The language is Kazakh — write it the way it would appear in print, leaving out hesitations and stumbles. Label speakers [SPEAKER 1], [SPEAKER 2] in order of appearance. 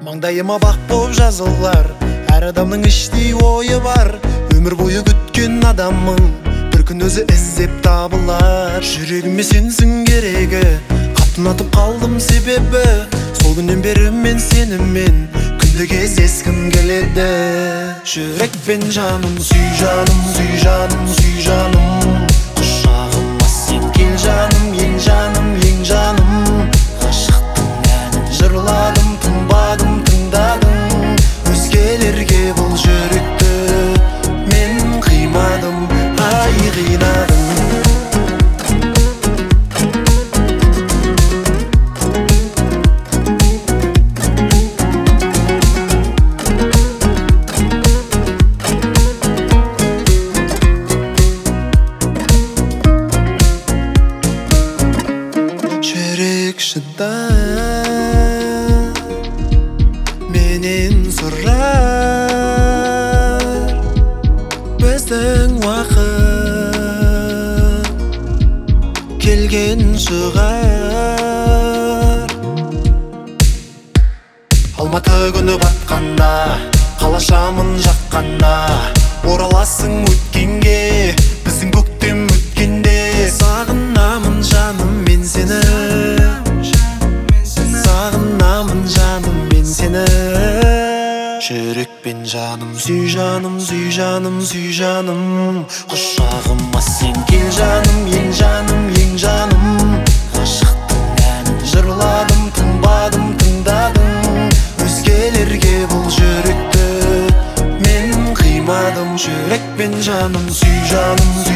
[SPEAKER 1] Маңдайыма бақ боп жазылар, әр адамның іштей ойы бар. Өмір бойы күткен адамың бір күн өзі іздеп табылар. Жүрегіме сенсің керегі, қатынатып қалдым себебі. Сол күннен бері мен сенімен күнде кездескім келеді. Жүрекпен жаным, сүй жаным, сүй жаным, сүй жаным. Құшағыма сен кел жаным, ең жаным, ең жаным. Ғашықтың әнін жырладым, тыңбадым, тыңдадым. Өзгелерге бұл жүректі мен қимадым, ай қинадым. Менен сұрар біздің уақыт келген шығар. Алматы күні батқанда, қалашамын жаққанда, ораласың өткенге, біздің көктем өткенде. Сағынамын жаным мен сені, сағынамын жаным мен сені. Жүрекпен жаным, сүй жаным, сүй жаным, сүй жаным. Құшағыма сен кел жаным, ең жаным, ең жаным. Ғашықтың әнін жырладым, тыңбадым, тыңдадым. Өзгелерге бұл жүректі мен қимадым. Жүрекпен жаным, сүй жаным.